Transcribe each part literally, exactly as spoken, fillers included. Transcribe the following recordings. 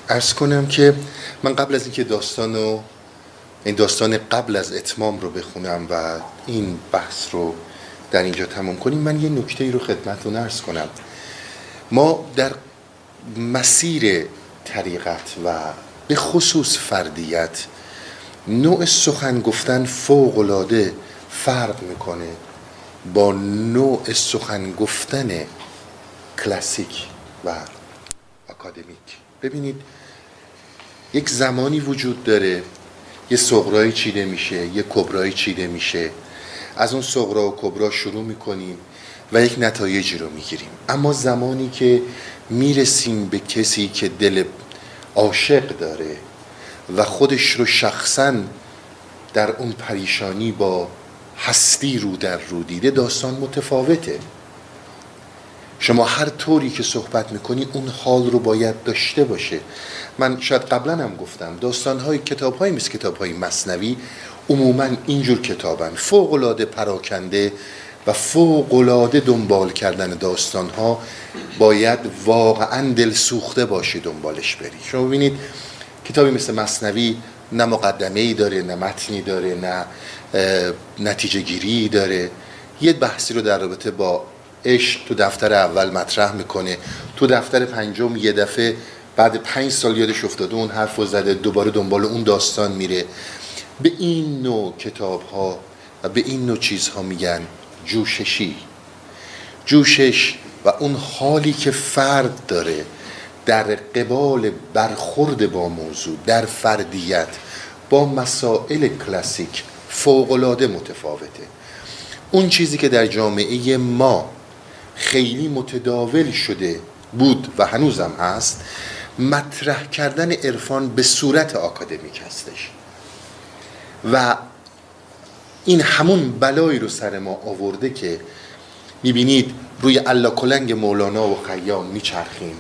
عرض کنم که من قبل از اینکه داستانو این داستان قبل از اتمام رو بخونم و این بحث رو در اینجا تمام کنیم، من یه نکته رو خدمتتون عرض کنم. ما در مسیر طریقت و به خصوص فردیت نوع سخن گفتن فوق‌العاده فرق میکنه با نوع سخن گفتن کلاسیک و اکادمیک. ببینید، یک زمانی وجود داره یه صغرایی چیده میشه، یه کبرایی چیده میشه، از اون صغرا و کبرا شروع میکنیم و یک نتایجی رو میگیریم. اما زمانی که میرسیم به کسی که دل عاشق داره و خودش رو شخصاً در اون پریشانی با هستی رو در رو دیده، داستان متفاوته. شما هر طوری که صحبت میکنی اون حال رو باید داشته باشه. من شاید قبلا هم گفتم داستان‌های کتاب‌های مثل کتاب‌های مثنوی عموماً اینجور کتابن، فوق‌العاده پراکنده و فوق‌العاده دنبال کردن داستان‌ها باید واقعاً دل سوخته باشی دنبالش بری. شما ببینید کتابی مثل مثنوی نه مقدمه‌ای داره، نه متنی داره، نه نتیجه گیری داره. یه بحثی رو در رابطه با عشق تو دفتر اول مطرح میکنه، تو دفتر پنجم یه دفعه بعد پنج سال یادش افتاده اون حرف رو زده، دوباره دنبال اون داستان میره. به این نوع کتاب ها و به این نوع چیزها میگن جوششی. جوشش و اون حالی که فرد داره در قبال برخورد با موضوع در فردیت با مسائل کلاسیک فوق‌العاده متفاوته. اون چیزی که در جامعه ما خیلی متداول شده بود و هنوزم هست، مطرح کردن عرفان به صورت آکادمیک هستش و این همون بلایی رو سر ما آورده که میبینید روی الا کلنگ مولانا و خیام میچرخیم.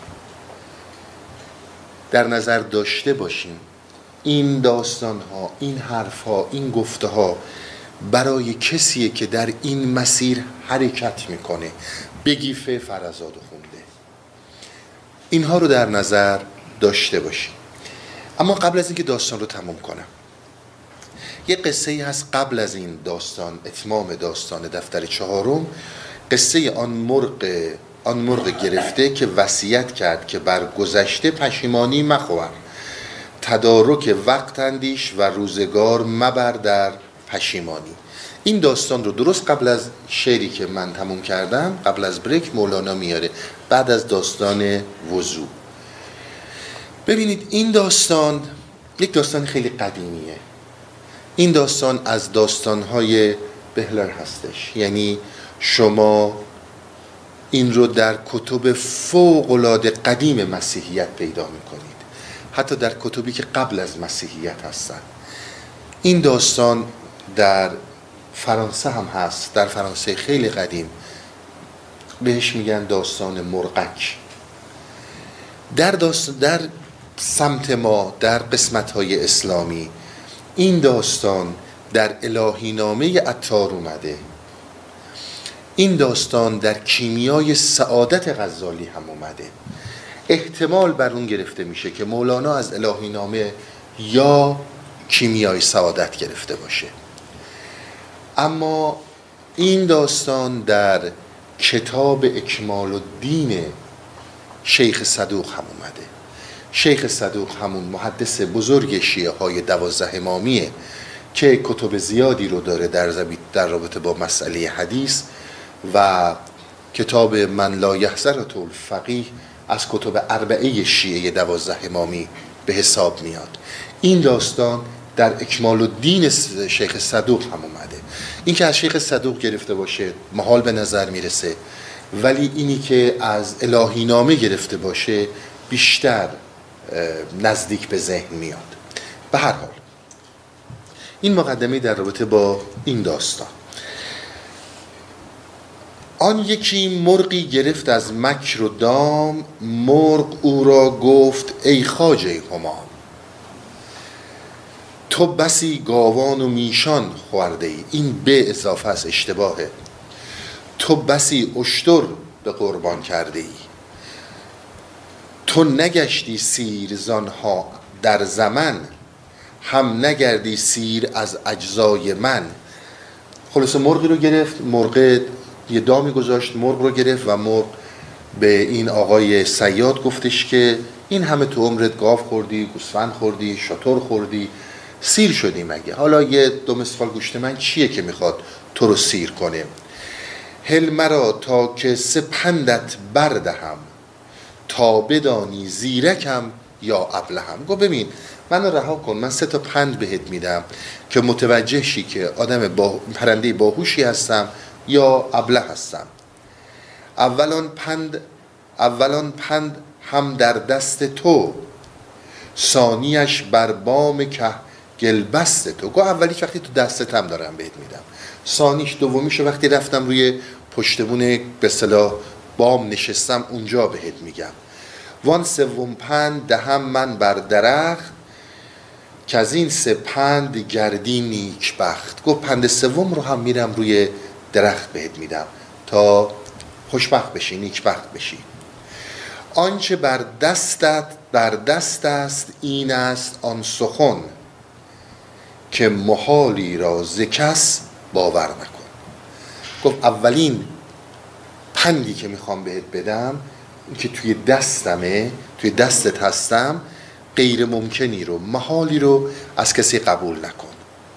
در نظر داشته باشیم این داستان ها، این حرف ها، این گفته ها برای کسیه که در این مسیر حرکت میکنه. بگیفه فرزاد خونده. اینها رو در نظر داشته باشیم. اما قبل از اینکه داستان رو تموم کنم، یه قصه ای هست قبل از این داستان، اتمام داستان دفتر چهارم، قصه آن مرغ آن مرغ گرفته که وصیت کرد که بر گذشته پشیمانی مخور، تدارک وقت اندیش و روزگار مبر در پشیمانی. این داستان رو درست قبل از شعری که من تموم کردم، قبل از بریک، مولانا میاره بعد از داستان وضو. ببینید این داستان یک داستان خیلی قدیمیه. این داستان از داستانهای بهلر هستش، یعنی شما این رو در کتب فوق‌العاده قدیم مسیحیت پیدا میکنید، حتی در کتبی که قبل از مسیحیت هستن. این داستان در فرانسه هم هست، در فرانسه خیلی قدیم بهش میگن داستان مرغک. در داستان در سمت ما در قسمت‌های اسلامی این داستان در الهی نامه عطار اومده. این داستان در کیمیای سعادت غزالی هم اومده. احتمال بر اون گرفته میشه که مولانا از الهی نامه یا کیمیای سعادت گرفته باشه. اما این داستان در کتاب اکمال الدین شیخ صدوق هم اومده. شیخ صدوق همون محدث بزرگ شیعه های دوازده امامیه که کتب زیادی رو داره در در رابطه با مسئله حدیث و کتاب من لا یحضرة الفقیه از کتب اربعه شیعه دوازده امامی به حساب میاد. این داستان در اکمال الدین شیخ صدوق هم اومده. این که از شیخ صدوق گرفته باشه محال به نظر میرسه، ولی اینی که از الهی نامه گرفته باشه بیشتر نزدیک به ذهن میاد. به هر حال این مقدمه در رابطه با این داستان. آن یکی مرغی گرفت از مکر و دام، مرغ او را گفت ای خواجه همام، تو بسی گاوان و میشان خورده ای. این به اضافه است، اشتباهه. تو بسی اشتر به قربان کرده ای، تو نگشتی سیر زانها در زمن، هم نگردی سیر از اجزای من. خلاصه مرغی رو گرفت، مرغ یه دامی گذاشت، مرغ رو گرفت و مرغ به این آقای صیاد گفتش که این همه تو عمرت گاو خوردی، گوسفند خوردی، شتر خوردی، سیر شدی مگه؟ حالا یه دو مسفال گوشت من چیه که میخواد تو رو سیر کنه؟ هل مرا تا که سه پندت بردهم، تا بدانی زیرکم یا ابلهم. گفت ببین منو رها کن، من سه تا پند بهت میدم که متوجه شی که آدم با پرنده باهوشی هستم یا ابله هستم. اولان پند اولان پند هم در دست تو، ثانیش بر بام که گلبست تو. گفت اولیش وقتی تو دستتم دارم بهت میدم، ثانیش دومیش وقتی رفتم روی پشتمون به اصطلاح بام نشستم اونجا بهت میگم. وان سوم پند دهم من بر درخت، که از این سه پند گردی نیک بخت. گفت پند سوم رو هم میرم روی درخت بهت میدم تا خوشبخت بشی، نیک بخت بشی. آنچه بر دستت بر دست است این است آن سخن، که محالی را ز کس باور نکن. گفت اولین پندی که میخوام بهت بدم این که توی دستمه، توی دستت هستم، غیر ممکنی رو، محالی رو از کسی قبول نکن.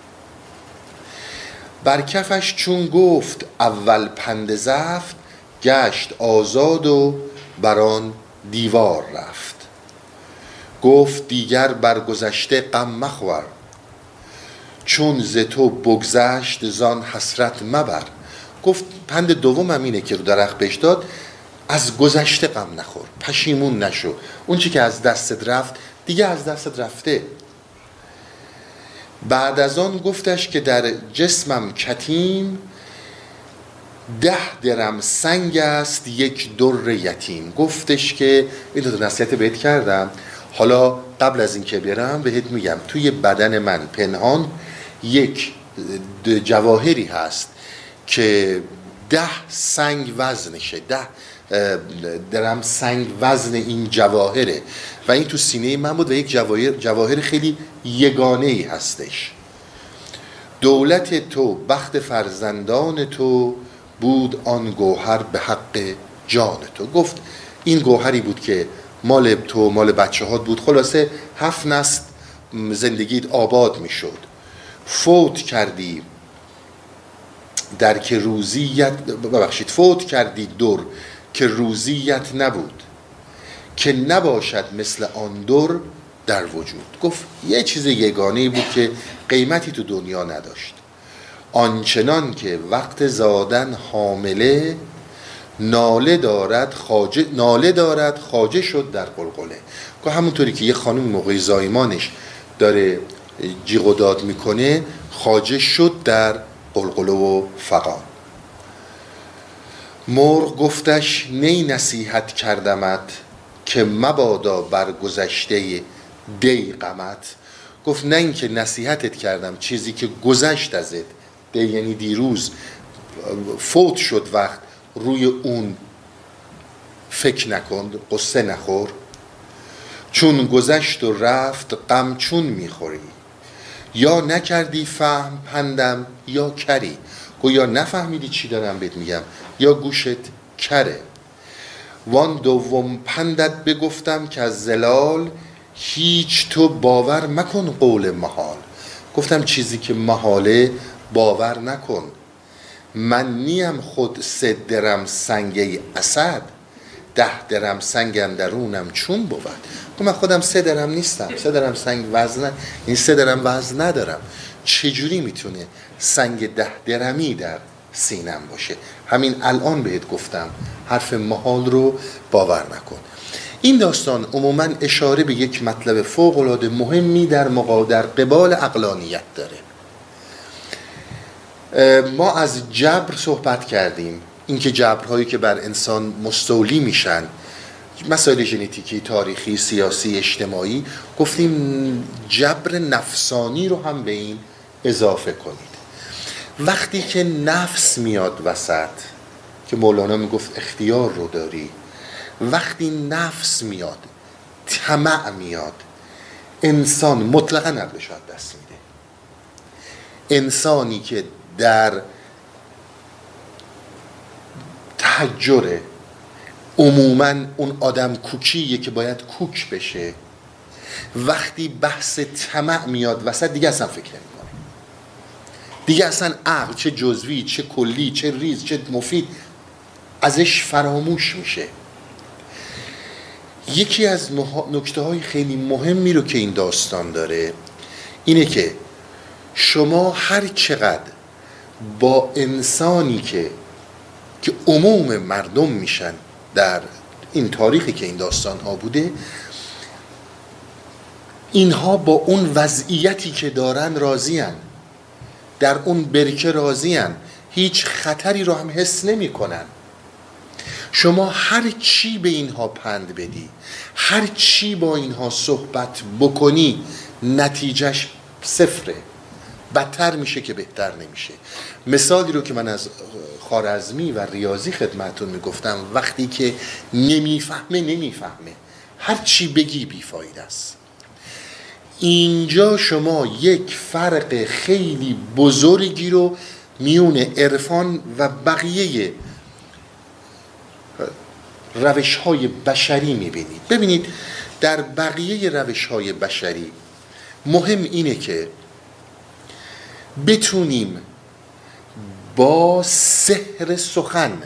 بر کفش چون گفت اول پند زفت، گشت آزاد و بران دیوار رفت. گفت دیگر برگذشته غم مخور، چون ز تو بگذشت زان حسرت مبر. گفت پند دوم هم اینه که رو درخت بهش داد، از گذشته غم نخور، پشیمون نشو، اون چی که از دستت رفت دیگه از دستت رفته. بعد از آن گفتش که در جسمم کتیم، ده درم سنگ است یک در یتیم. گفتش که این دو نصیحت بهت کردم، حالا قبل از این که برم بهت میگم توی بدن من پنهان یک جواهری هست که ده سنگ وزنشه، ده درم سنگ وزن این جواهره و این تو سینه من بود و یک جواهر, جواهر خیلی یگانه‌ای هستش. دولت تو بخت فرزندان تو، بود آن گوهر به حق جان تو. گفت این گوهری بود که مال تو، مال بچه هات بود، خلاصه هفت نسل زندگیت آباد می شد. فوت کردی در که روزیت، ببخشید فوت کردی در که روزیت نبود، که نباشد مثل آن در در وجود. گفت یه چیز یگانه‌ای بود که قیمتی تو دنیا نداشت. آنچنان که وقت زادن حامله، ناله دارد خواجه ناله دارد خواجه شد در قلقله. که همونطوری که یه خانم موقع زایمانش داره جیغ و داد میکنه، خواجه شد در قلقله و فغان. مرغ گفتش نی نصیحت کردمت، که مبادا بر گذشته دی غمت. گفت نه این که نصیحتت کردم، چیزی که گذشت ازت، دی یعنی دیروز فوت شد وقت، روی اون فکر نکن، قصه نخور. چون گذشت و رفت غم چون میخوری، یا نکردی فهم پندم یا کری. گو یا نفهمیدی چی دارم بهت میگم یا گوشت کره. وان دوم پندت بگفتم که از زلال، هیچ تو باور مکن قول محال. گفتم چیزی که محاله باور نکن. من نیم خود سه درم سنگی اسد، ده درم سنگ اندرونم چون بود. من خودم سه درم نیستم، سه درم سنگ وزن، این سه درم وزن ندارم. چجوری میتونه سنگ ده درمی در سینم باشه؟ همین الان بهت گفتم حرف محال رو باور نکن. این داستان عموما اشاره به یک مطلب فوق‌العاده مهمی در مقادر قبال عقلانیت داره. ما از جبر صحبت کردیم، اینکه جبرهایی که بر انسان مستولی میشن، مسائل ژنتیکی، تاریخی، سیاسی، اجتماعی، گفتیم جبر نفسانی رو هم به این اضافه کنید. وقتی که نفس میاد وسط، که مولانا میگفت اختیار رو داری، وقتی نفس میاد طمع میاد انسان مطلقا عقلش رو دست میده. انسانی که در تحجره، عموما اون آدم کوکیه که باید کوک بشه، وقتی بحث طمع میاد وسط دیگه اصلا فکر نمیکنه، دیگه اصلا عقل چه جزوی چه کلی چه ریز چه مفید ازش فراموش میشه. یکی از نکته های خیلی مهمی رو که این داستان داره اینه که شما هر چقدر با انسانی که که عموم مردم میشن در این تاریخی که این داستان ها بوده، اینها با اون وضعیتی که دارن راضین، در اون برکه راضین، هیچ خطری رو هم حس نمی کنن. شما هر چی به اینها پند بدی، هر چی با اینها صحبت بکنی، نتیجهش صفره، بدتر میشه که بهتر نمیشه. مثالی رو که من از خوارزمی و ریاضی خدمتون میگفتم، وقتی که نمیفهمه نمیفهمه، هر چی بگی بیفایده است. اینجا شما یک فرق خیلی بزرگی رو میون عرفان و بقیه روش‌های بشری میبینید. ببینید در بقیه روش‌های بشری مهم اینه که بتونیم با سحر سخن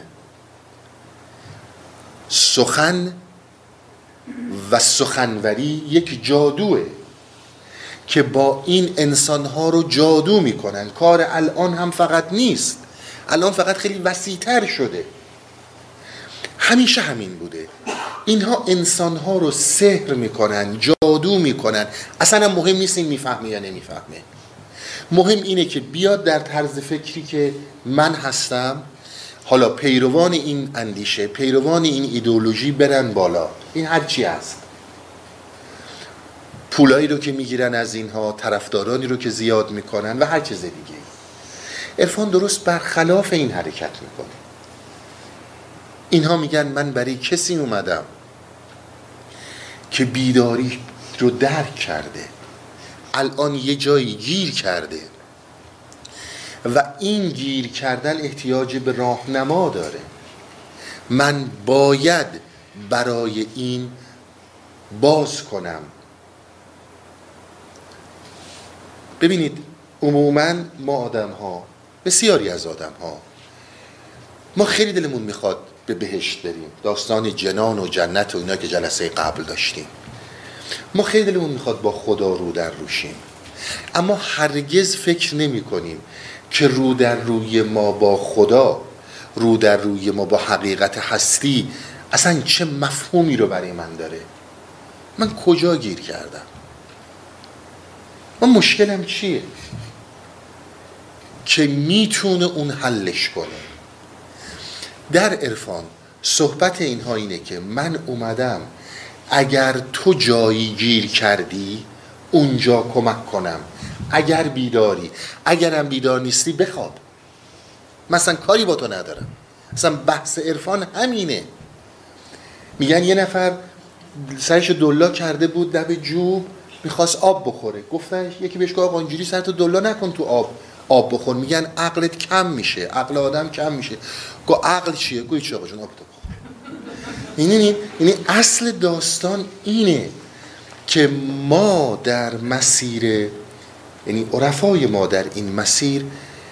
سخن و سخنوری یک جادوه که با این انسانها رو جادو میکنن. کار الان هم فقط نیست، الان فقط خیلی وسیع‌تر شده، همیشه همین بوده. اینها انسانها رو سحر میکنن، جادو میکنن. اصلا مهم نیست این میفهمه یا نمیفهمه، مهم اینه که بیاد در طرز فکری که من هستم، حالا پیروان این اندیشه، پیروان این ایدئولوژی برن بالا. این هر چی هست، پولایی رو که میگیرن از اینها، طرفدارانی رو که زیاد میکنن و هر چیز دیگه. عرفان درست برخلاف این حرکت میکنه. اینها میگن من برای کسی اومدم که بیداری رو درک کرده، الان یه جایی گیر کرده و این گیر کردن احتیاج به راهنما داره. من باید برای این باز کنم. ببینید عموما ما آدم ها، بسیاری از آدم ها، ما خیلی دلمون میخواد به بهشت بریم. داستان جنان و جنت و اینا که جلسه قبل داشتیم، ما خیلی دلمون میخواد با خدا رو در روشیم، اما هرگز فکر نمی کنیم که رو در روی ما با خدا، رو در روی ما با حقیقت هستی اصلا چه مفهومی رو برای من داره. من کجا گیر کردم؟ من مشکلم چیه که میتونه اون حلش کنه؟ در عرفان صحبت اینها اینه که من اومدم اگر تو جایی گیر کردی اونجا کمک کنم، اگر بیداری، اگرم بیدار نیستی بخواب، مثلا کاری با تو ندارم. مثلا بحث عرفان همینه. میگن یه نفر سرش دلا کرده بود دب جوب، میخواست آب بخوره، گفتن یکی بهش گفت آقا اینجوری سرتو دلا نکن تو آب آب بخور. میگن عقلت کم میشه، عقل آدم کم میشه. گو عقل چیه؟ گوی چه آقا جون آب تو بخور. یعنی یعنی اصل داستان اینه که ما در مسیر، یعنی عرفای ما در این مسیر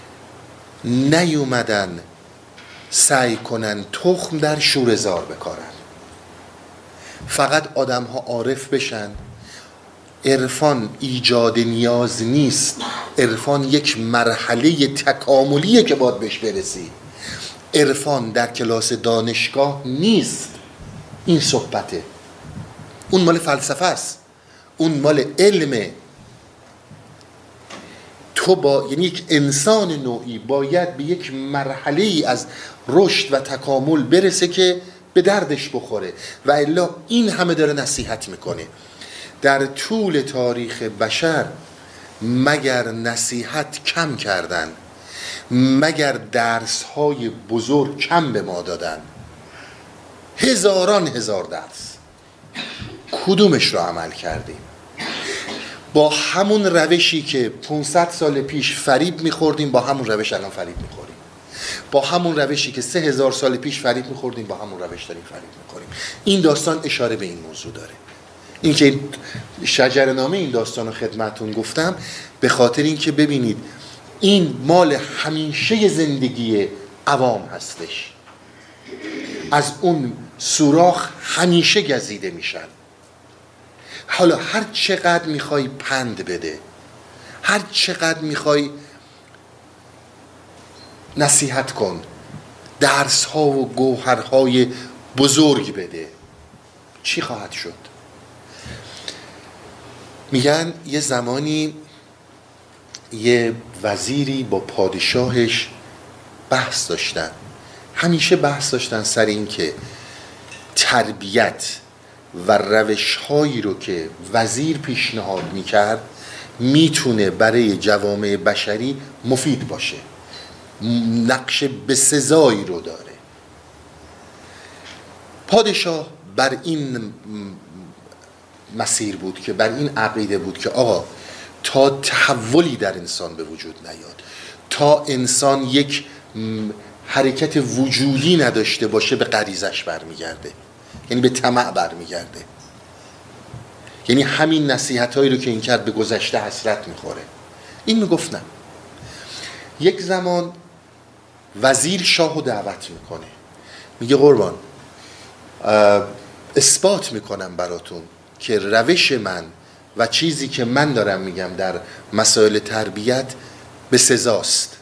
نیومدن سعی کنن تخم در شوره‌زار بکارن، فقط آدم ها عارف بشن. عرفان ایجاد نیاز نیست، عرفان یک مرحله تکاملیه که باید بهش برسی. عرفان در کلاس دانشگاه نیست. این صحبته، اون مال فلسفه است، اون مال علمه. تو با یعنی یک انسان نوعی باید به یک مرحله ای از رشد و تکامل برسه که به دردش بخوره، و الا این همه داره نصیحت میکنه. در طول تاریخ بشر مگر نصیحت کم کردن، مگر درس های بزرگ کم به ما دادن؟ هزاران هزار درس. کدومش رو عمل کردیم؟ با همون روشی که پانصد سال پیش فریب میخوردیم با همون روش الان فریب میخوریم، با همون روشی که سه هزار سال پیش فریب میخوردیم با همون روش داریم فریب میخوریم. این داستان اشاره به این موضوع داره. این که شجره‌نامه این داستان رو خدمتون گفتم به خاطر این که ببینید این مال همیشه زندگی عوام هستش. از اون سوراخ همیشه گزیده میشن. حالا هر چقدر میخوای پند بده، هر چقدر میخوای نصیحت کن، درس ها و گوهرهای بزرگ بده، چی خواهد شد؟ میگن یه زمانی یه وزیری با پادشاهش بحث داشتن. همیشه بحث داشتن سر این که تربیت و روش‌هایی رو که وزیر پیشنهاد میکرد میتونه برای جوامع بشری مفید باشه، نقش بسزایی رو داره. پادشاه بر این مسیر بود که بر این عقیده بود که آقا تا تحولی در انسان به وجود نیاد، تا انسان یک حرکت وجودی نداشته باشه به غریزش برمیگرده، یعنی به طمع برمیگرده. یعنی همین نصیحت هایی رو که این کرد به گذشته حسرت میخوره. این میگفتن یک زمان وزیر شاهو دعوت میکنه، میگه قربان اثبات میکنم براتون که روش من و چیزی که من دارم میگم در مسائل تربیت به سزاست.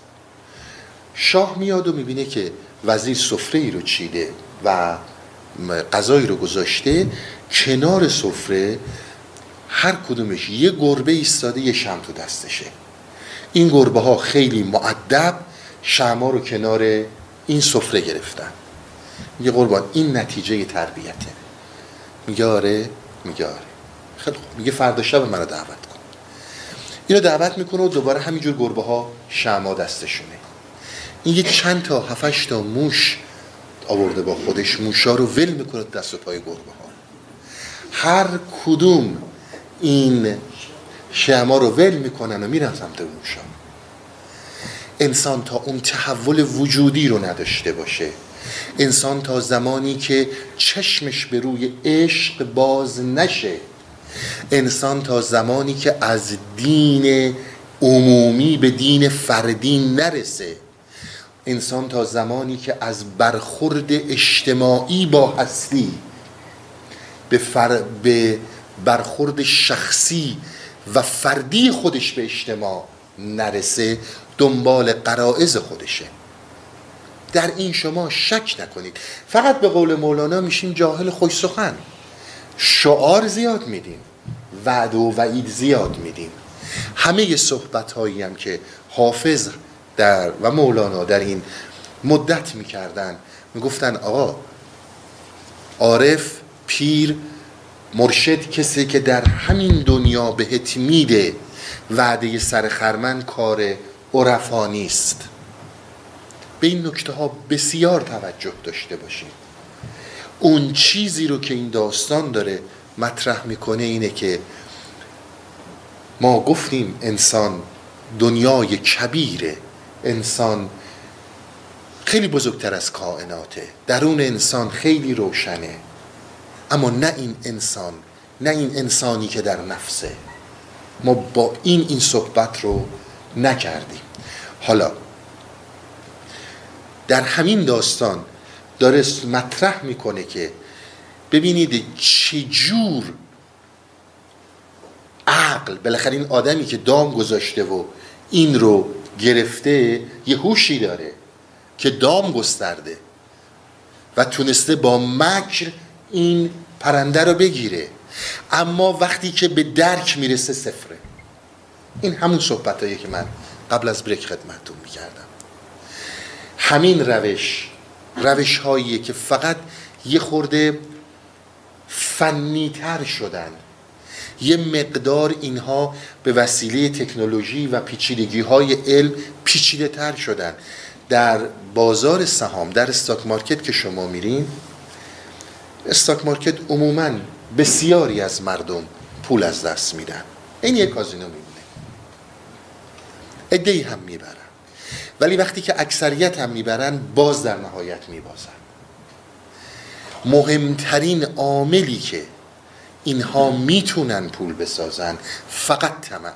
شاه میاد و میبینه که وزیر سفره ای رو چیده و غذایی رو گذاشته، کنار سفره هر کدومش یه گربه ایستاده، یه شمع تو دستشه. این گربه ها خیلی مؤدب شمع رو کنار این سفره گرفتن. میگه قربان این نتیجه تربیته. میگه آره؟ میگه آره. خیلی خوب. میگه فردا شب منو دعوت کن. اینو دعوت میکنه و دوباره همینجور گربه ها شمع دستشونه. این یه چند تا هفتش تا موش آورده با خودش، موشا رو ول میکنه دست و پای گربه ها. هر کدوم این شمع رو ول میکنن و میرن سمت موشا. انسان تا اون تحول وجودی رو نداشته باشه، انسان تا زمانی که چشمش به روی عشق باز نشه، انسان تا زمانی که از دین عمومی به دین فردی نرسه، انسان تا زمانی که از برخورد اجتماعی با هستی به, فر... به برخورد شخصی و فردی خودش به اجتماع نرسه، دنبال غرایز خودشه. در این شما شک نکنید. فقط به قول مولانا میشیم جاهل خوش سخن. شعار زیاد میدیم، وعده و وعید زیاد میدیم. همه صحبت هایی هم که حافظ در و مولانا در این مدت میکردن، میگفتن آقا عارف، پیر، مرشد کسی که در همین دنیا بهت میده، وعده سر خرمن کار عرفا نیست. به این نکته ها بسیار توجه داشته باشید. اون چیزی رو که این داستان داره مطرح میکنه اینه که ما گفتیم انسان دنیای کبیره، انسان خیلی بزرگتر از کائناته، درون انسان خیلی روشنه، اما نه این انسان، نه این انسانی که در نفسه. ما با این این صحبت رو نکردیم. حالا در همین داستان داره مطرح میکنه که ببینید چجور عقل، بالاخره این آدمی که دام گذاشته و این رو گرفته یه هوشی داره که دام گسترده و تونسته با مکر این پرنده رو بگیره، اما وقتی که به درک میرسه صفره. این همون صحبت هایی که من قبل از بریک خدمتتون میکردم. همین روش روش هاییه که فقط یه خورده فنی تر شدن، یه مقدار اینها به وسیله تکنولوژی و پیچیدگی های علم پیچیده تر شدن. در بازار سهام، در استاک مارکت که شما میرین، استاک مارکت عموماً بسیاری از مردم پول از دست میدن. این یک کازینو میمونه، عده‌ای هم میبرن، ولی وقتی که اکثریت هم میبرن باز در نهایت میبازن. مهمترین عاملی که اینها میتونن پول بسازن فقط طمعه.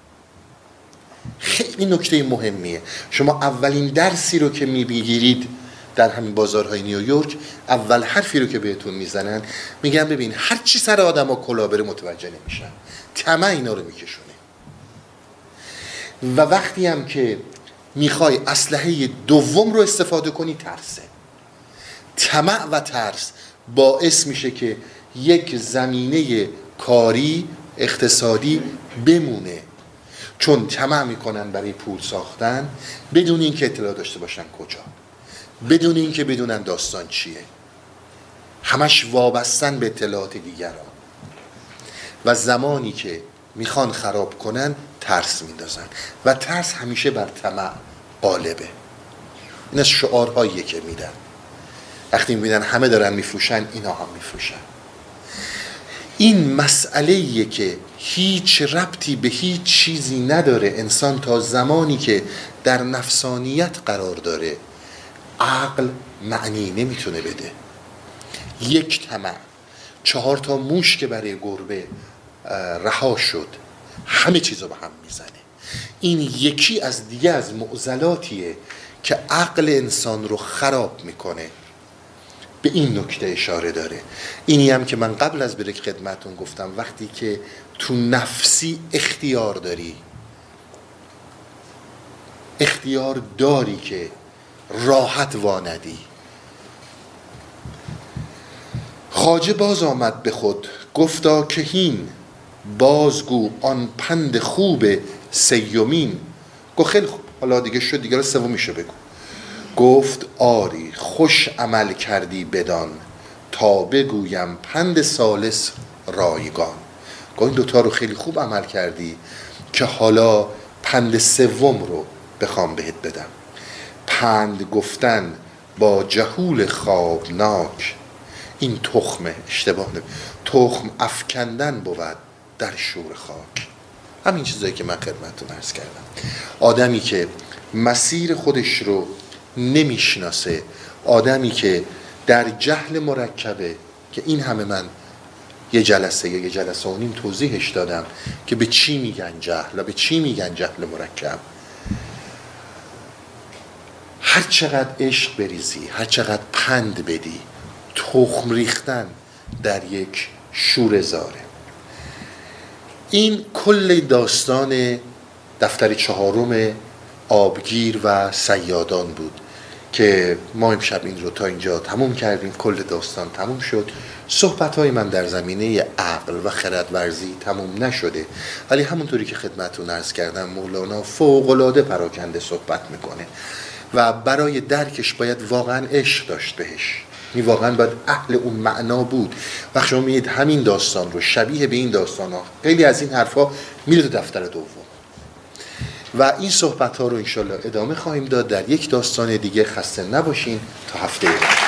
خیلی نکته مهمیه. شما اولین درسی رو که میبگیرید در همین بازارهای نیویورک، اول حرفی رو که بهتون میزنن میگن ببین هر چی سر آدم ها کلا بره متوجه نمیشن، طمع اینا رو میکشونه. و وقتی هم که میخوای اسلحه دوم رو استفاده کنی، ترسه. طمع و ترس باعث میشه که یک زمینه کاری اقتصادی بمونه، چون طمع میکنن برای پول ساختن بدون اینکه اطلاع داشته باشن کجا، بدون اینکه بدونن داستان چیه، همش وابستن به اطلاعات دیگران. و زمانی که میخوان خراب کنن ترس میندازن و ترس همیشه بر طمع غالبه. این از شعارهاییه که میدن. وقتی میبینن همه دارن میفروشن، اینا هم میفروشن. این مسئله‌ایه که هیچ ربطی به هیچ چیزی نداره. انسان تا زمانی که در نفسانیت قرار داره، عقل معنی نمیتونه بده. یک طمع، چهار تا موش که برای گربه رها شد، همه چیزو به هم میزنه. این یکی از دیگه از معضلاتیه که عقل انسان رو خراب میکنه. به این نکته اشاره داره. اینی هم که من قبل از بریک خدمتون گفتم، وقتی که تو نفسی اختیار داری، اختیار داری که راحت واندی. خواجه باز آمد به خود، گفتا که هین بازگو آن پند خوب سیومین. گفت خیلی خوب، حالا دیگه شد، دیگه رو سومیشو بگو. گفت آری خوش عمل کردی بدان، تا بگویم پند ثالث رایگان. گفت این دوتا رو خیلی خوب عمل کردی که حالا پند سوم رو بخوام بهت بدم. پند گفتن با جهول خوابناک، این تخمه، اشتباه نمی، تخم افکندن بود در شور خاک. همین چیزایی که من خدمتتون عرض کردم. آدمی که مسیر خودش رو نمیشناسه، آدمی که در جهل مرکبه، که این همه من یه جلسه یا یه جلسه و نیم توضیحش دادم که به چی میگن جهل و به چی میگن جهل مرکب. هر چقدر عشق بریزی، هر چقدر پند بدی، تخم ریختن در یک شوره زاره. این کل داستان دفتر چهارم آبگیر و صیادان بود که ما امشب این رو تا اینجا تموم کردیم. کل داستان تموم شد. صحبت‌های من در زمینه عقل و خردورزی تموم نشده، ولی همونطوری که خدمتتون عرض کردم مولانا فوق‌العاده پراکنده صحبت میکنه و برای درکش باید واقعا عشق داشت بهش، این واقعا باید اهل اون معنا بود. وقتی شما میید همین داستان رو شبیه به این داستان ها، خیلی از این حرفا میره تو دفتر دوم و این صحبت ها رو انشالله ادامه خواهیم داد در یک داستان دیگه. خسته نباشین تا هفته بعد.